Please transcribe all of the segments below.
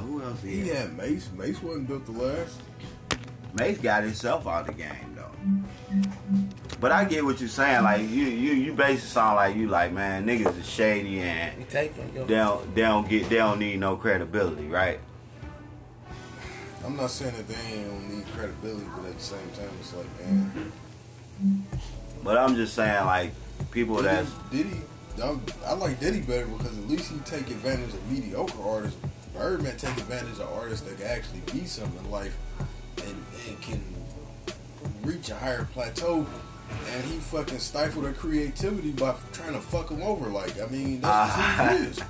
Who else he had Mace. Mace wasn't built to last. Mace got himself out of the game though. But I get what you're saying. Like you basically sound like you like, man, niggas is shady and they don't need no credibility, right? I'm not saying that they don't need credibility, but at the same time, it's like, man. But I'm just saying, like, people Diddy, I like Diddy better because at least he take advantage of mediocre artists. Birdman take advantage of artists that can actually be something in life and can reach a higher plateau. And he fucking stifled their creativity by trying to fuck them over. Like, I mean, that's who he is.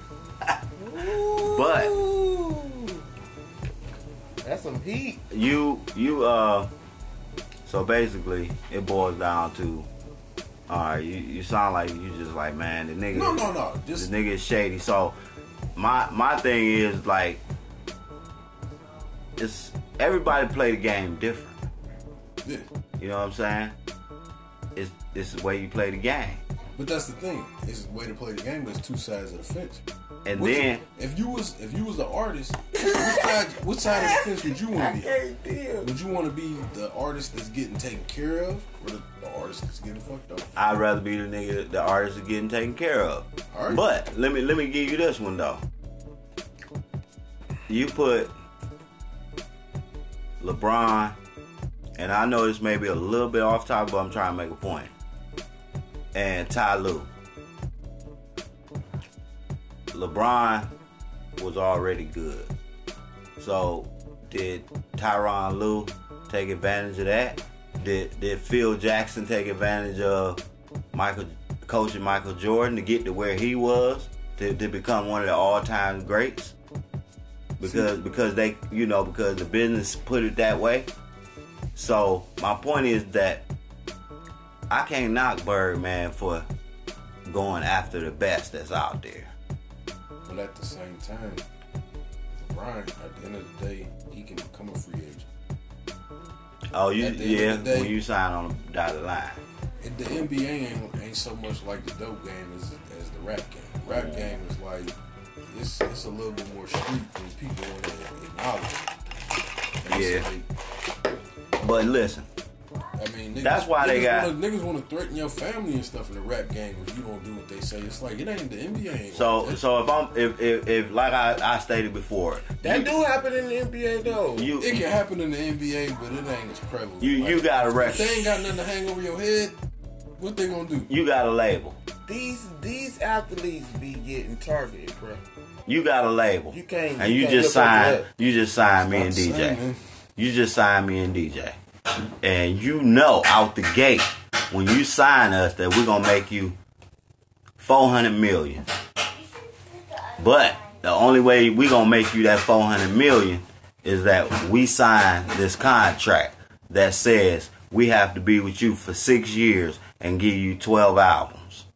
But that's some heat. So basically, it boils down to, alright, you sound like you just like, man, the nigga. No. The nigga is shady. So my thing is like, it's everybody play the game different. Yeah. You know what I'm saying? It's the way you play the game. But that's the thing. It's the way to play the game, but it's two sides of the fence. And then if you was the artist, which side of the fence would you want to be? Would you want to be the artist that's getting taken care of, or the artist that's getting fucked up? I'd rather be the artist that's getting taken care of. All right. But let me give you this one though. You put LeBron, and I know this may be a little bit off topic, but I'm trying to make a point. And Ty Lue. LeBron was already good. So did Tyronn Lue take advantage of that? Did Phil Jackson take advantage of coaching Michael Jordan to get to where he was, to become one of the all-time greats? Because they, because the business put it that way. So my point is that I can't knock Birdman for going after the best that's out there. But at the same time, LeBron, at the end of the day, he can become a free agent. Oh, when you sign on the dotted line. The NBA ain't so much like the dope game as the rap game. The rap game is like, it's a little bit more street than people want to acknowledge. And yeah. But listen. I mean, that's why niggas want to threaten your family and stuff in the rap game if you don't do what they say. It's like it ain't the NBA. Ain't so if like I stated before, that do happen in the NBA though. It can happen in the NBA, but it ain't as prevalent. You got a record. If they ain't got nothing to hang over your head, what they gonna do? You got a label. These athletes be getting targeted, bro. You got a label. You can't. And you just signed me and DJ. You just signed me and DJ. And out the gate when you sign us that we're gonna make you $400 million. But the only way we gonna make you that $400 million is that we sign this contract that says we have to be with you for 6 years and give you 12 albums.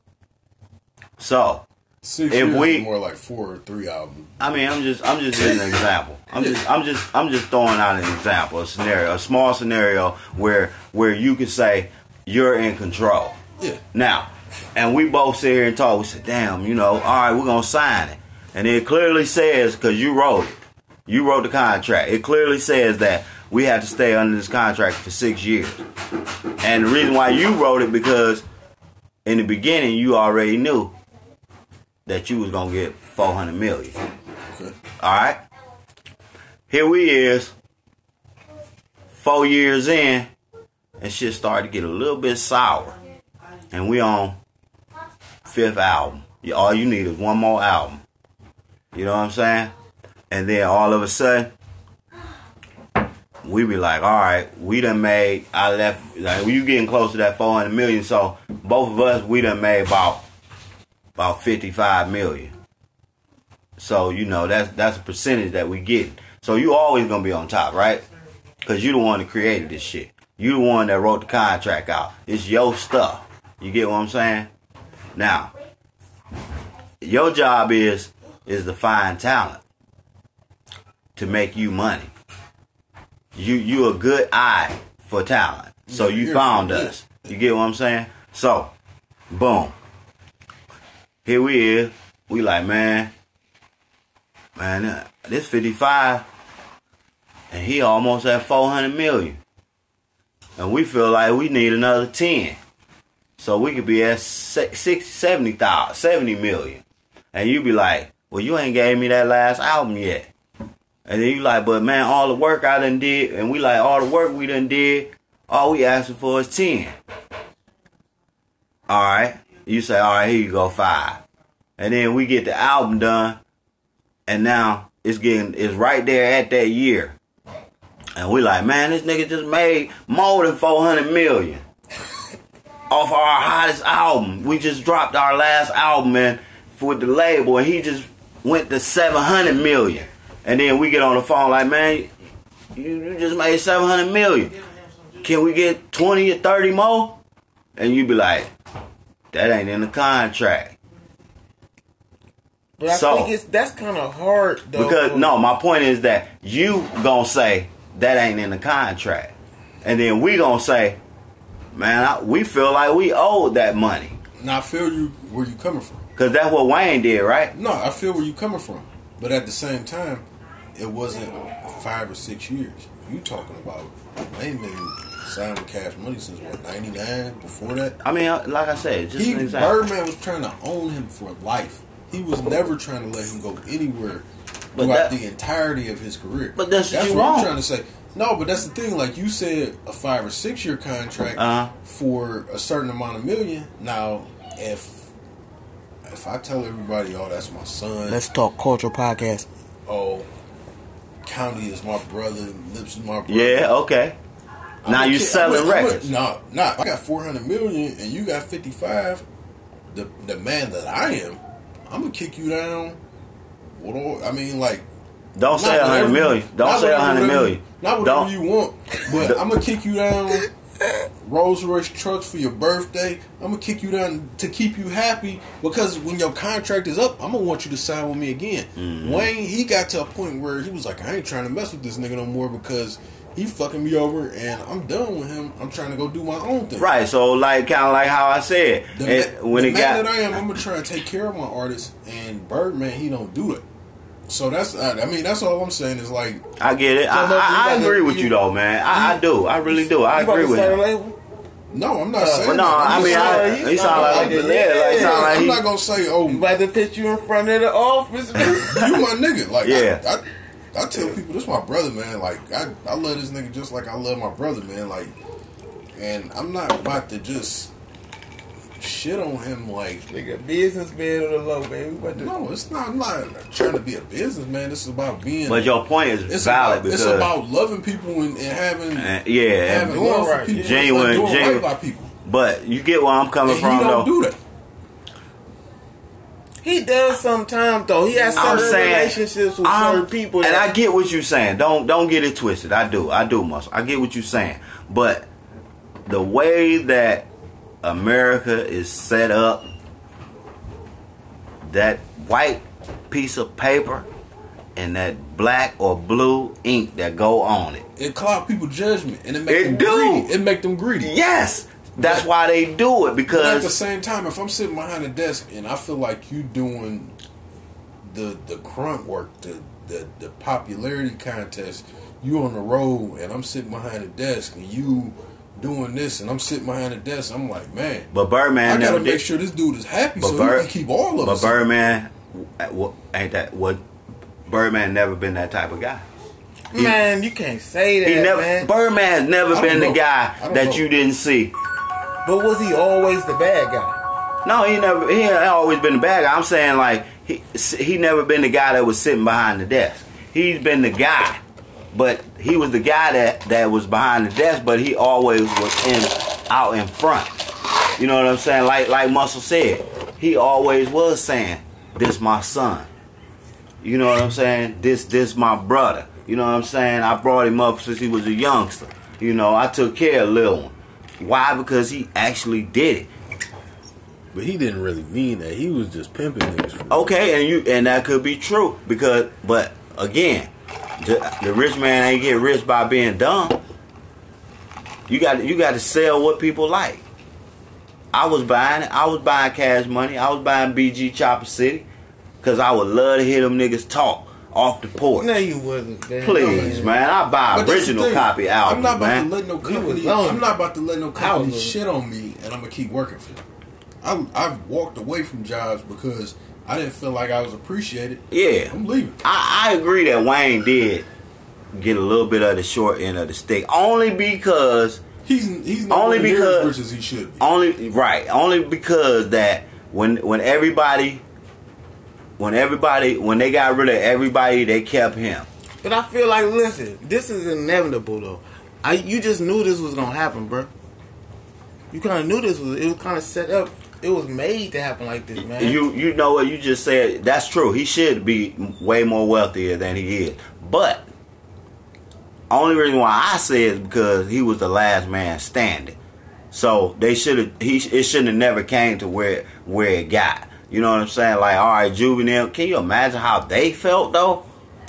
So 6 years is more like 4 or 3 albums. I mean, I'm just giving an example. I'm just throwing out an example, a small scenario where you could say you're in control. Yeah. Now, and we both sit here and talk. We said, damn, all right, we're gonna sign it, and it clearly says, because you wrote it, you wrote the contract. It clearly says that we have to stay under this contract for 6 years, and the reason why you wrote it because in the beginning you already knew that you was gonna get $400 million. Okay. All right. Here we is, 4 years in, and shit started to get a little bit sour, and we on 5th album. All you need is one more album. You know what I'm saying? And then all of a sudden, we be like, all right, we done made. You getting close to that $400 million, so both of us, we done made about $55 million. So, that's a percentage that we get. So you always gonna be on top, right? Because you the one that created this shit. You the one that wrote the contract out. It's your stuff. You get what I'm saying? Now, your job is to find talent to make you money. You a good eye for talent. So you found us. You get what I'm saying? So, boom. Here we is. We like, man, man, this 55, and he almost at 400 million. And we feel like we need another 10. So we could be at 70 million. And you be like, well, you ain't gave me that last album yet. And then you like, but man, all the work I done did, and we like, all the work we done did, all we asking for is 10. Alright. You say, alright, here you go, 5. And then we get the album done, and now it's right there at that year. And we like, man, this nigga just made more than 400 million off our hottest album. We just dropped our last album, man, with the label, and he just went to 700 million. And then we get on the phone like, man, you just made 700 million. Can we get 20 or 30 more? And you be like, that ain't in the contract. But I think that's kind of hard, though. Because, no, my point is that you gonna say, that ain't in the contract. And then we gonna say, man, we feel like we owed that money. Now, I feel you where you coming from. Because that's what Wayne did, right? No, I feel where you coming from. But at the same time, it wasn't 5 or 6 years. You talking about Wayne been signed with Cash Money since, what, 99? Before that? I mean, like I said, just an example. Birdman was trying to own him for life. He was never trying to let him go anywhere throughout the entirety of his career. But that's what I'm trying to say. No, but that's the thing. Like you said, a 5 or 6 year contract for a certain amount of million. Now, if I tell everybody, oh, that's my son. Let's Talk Culture podcast. Oh, County is my brother. Lips is my brother. Yeah, okay. Now you selling records. No, I got 400 million and you got 55. The man that I am, I'm gonna kick you down. I mean, like, don't say 100 million. Don't say 100 million. Not whatever you want, but I'm gonna kick you down. Rolls Royce trucks for your birthday. I'm gonna kick you down to keep you happy, because when your contract is up, I'm gonna want you to sign with me again. Mm-hmm. Wayne, he got to a point where he was like, I ain't trying to mess with this nigga no more because he fucking me over and I'm done with him. I'm trying to go do my own thing. Right. So like, kind of like how I said, I'm gonna try and take care of my artists, and Birdman, he don't do it. So that's all I'm saying is, like, I get it. I agree with you though, man. I do. I really do. I agree with you. No, I'm not saying. But no, he sound like I'm not gonna say, oh, I'm about to put you in front of the office. You my nigga. Like, yeah. I tell people, this my brother, man. Like, I love this nigga just like I love my brother, man. Like, and I'm not about to just shit on him like nigga, businessman on the low, man. No, it's not. I'm not trying to be a businessman. This is about being. But your point is valid. It's about loving people and having having love for people. Genuine right by people. But you get where I'm coming from, he don't do that. He does sometimes though. He has certain relationships with certain people, and I get what you're saying. Don't get it twisted. I do, Muscle. I get what you're saying. But the way that America is set up, that white piece of paper and that black or blue ink that go on it, it cloud people's judgment, and it make them greedy. Yes, that's why they do it, because at the same time, if I'm sitting behind a desk and I feel like you doing the grunt work, the popularity contest, you on the road and I'm sitting behind a desk and you doing this and I'm sitting behind a desk, I'm like, man. But Birdman, I gotta make sure this dude is happy so he can keep all of us. But Birdman, ain't that what? Birdman never been that type of guy. Man, you can't say that. Man. Birdman has never been the guy that you didn't see. But was he always the bad guy? No, he ain't always been the bad guy. I'm saying, like, he never been the guy that was sitting behind the desk. He's been the guy. But he was the guy that was behind the desk, but he always was out in front. You know what I'm saying? Like Muscle said, he always was saying, "This my son." You know what I'm saying? This my brother. You know what I'm saying? I brought him up since he was a youngster. You know, I took care of Lil one. Why? Because he actually did it. But he didn't really mean that. He was just pimping niggas. Okay, and that could be true, but again, the rich man ain't get rich by being dumb. You got to sell what people like. I was buying it. I was buying Cash Money. I was buying BG Chopper City because I would love to hear them niggas talk off the porch. No, you wasn't. Man. Please, man. I buy original copy albums, I'm not about man. to let no company. I'm not about to let no company shit on me, and I'm gonna keep working for them. I've walked away from jobs because I didn't feel like I was appreciated. Yeah, I'm leaving. I agree that Wayne did get a little bit of the short end of the stick, only because he's not only because as rich as he should be. Only because that when they got rid of everybody, they kept him. But I feel like, listen, this is inevitable though. You just knew this was gonna happen, bro. You kind of knew it was kind of set up. It was made to happen like this, man. You know what you just said? That's true. He should be way more wealthier than he is. But only reason why I say it is because he was the last man standing. So it shouldn't have never came to where it got. You know what I'm saying? Like, all right, Juvenile. Can you imagine how they felt though?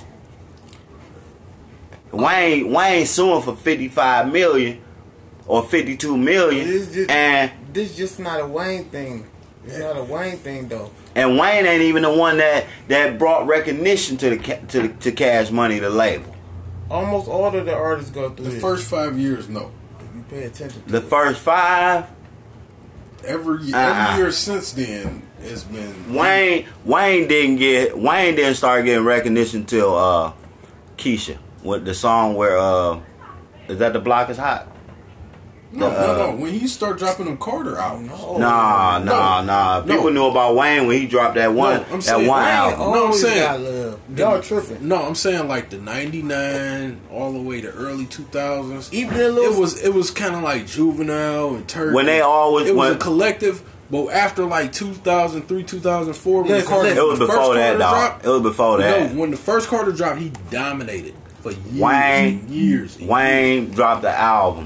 Wayne suing for $55 million or $52 million, and this just not a Wayne thing. It's not a Wayne thing though. And Wayne ain't even the one that brought recognition to Cash Money, the label. Almost all of the artists go through the first 5 years. No, if you pay attention. The first 5. Every year since then has been Wayne didn't start getting recognition till Keisha with the song where is that The Block Is Hot? No. When he started dropping them Carter albums. Nah. People knew about Wayne when he dropped that one album. No, I'm saying y'all tripping. No, I'm saying like the '99 all the way to early 2000s. Even it was kind of like Juvenile and Turk. When they always it was a collective. But after like 2003, 2004, when Carter, it was before that, dog. It was before that. No, when the first Carter dropped, he dominated for years. Wayne dropped the album.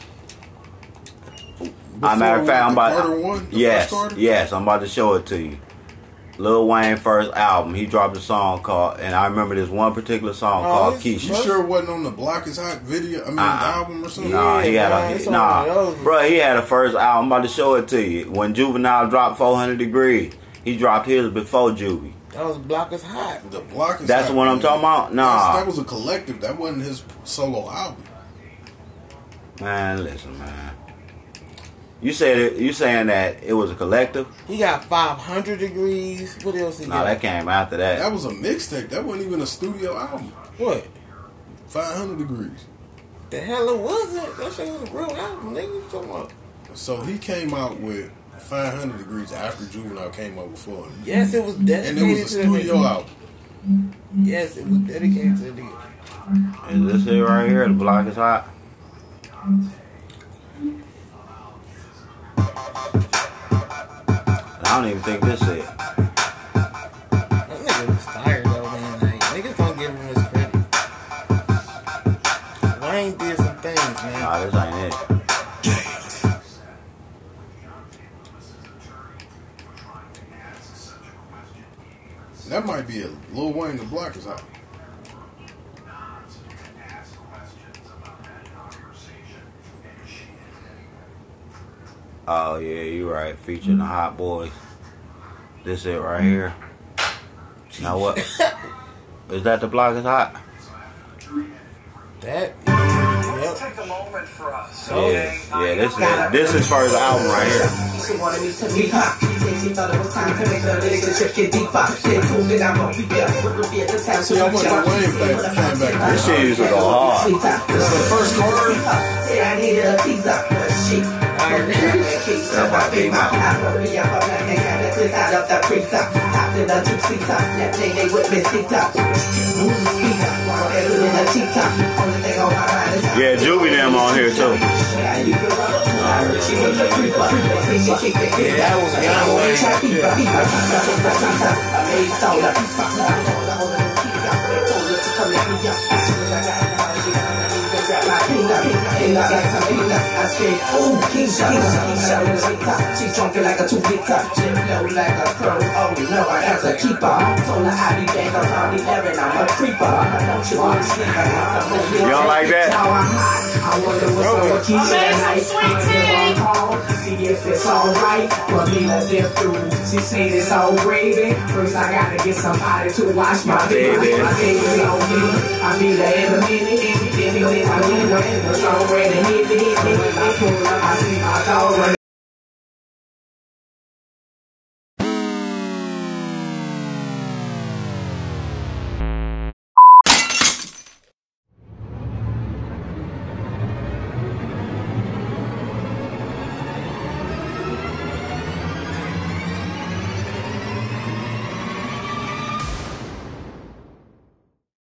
Matter of fact, I'm about to show it to you. Lil Wayne first album, he dropped a song called, and I remember this one particular song called Keisha. You sure it wasn't on the Block Is Hot video? I mean, album or something? Nah, he had a first album. I'm about to show it to you. When Juvenile dropped 400 Degrees, he dropped his before Juvie. That was Block Is Hot. The Block Is That's Hot. the one I'm talking about? Nah. That was a collective. That wasn't his solo album. Man, listen, man. You saying that it was a collective? He got 500 Degrees. What else he got? Nah, that came after that. That was a mixtape. That wasn't even a studio album. What? 500 Degrees. The hell it wasn't. That shit was a real album, nigga. You talking about? So he came out with 500 Degrees after Juvenile came out before. Yes, it was dedicated and it was a studio album. Yes, it was dedicated to the nigga. Is this it right here? The Block Is Hot? I don't even think this is it. That nigga was tired though, man. Like, niggas don't give him his credit. Wayne did some things, man. Nah, this ain't it. That might be a Lil Wayne. The Block Is Hot. Oh yeah, you right. Featuring the Hot Boys. This it right here. Now what? Is that The Block Is Hot? That. Let's take a moment for us. Okay? Yeah. This is first album right here. She wanted me to be hot. She thought it was time to make the relationship get deeper. She told me that I'm gonna be there. Wouldn't be at the time. See, I went to Wayne back. This shit used to go hard. This is the first Carter. Say I needed a pizza. She. Yeah, Juvie them on here too. Yeah, that was Young I said, ooh, Keisha, she's drunk like a 2-liter, low like a curl. Oh no, I have to keep her. Told her I'll be back around 11, I'm a creeper. Don't you want to sleep? You don't like that? I wonder what's up with Keisha tonight. See you if it's alright for me to dip through. She said it's all gravy. First I gotta get somebody to watch my baby. My baby's on me. I be there in a minute. I need one. It's already hit me. When I pull up, I see my dog.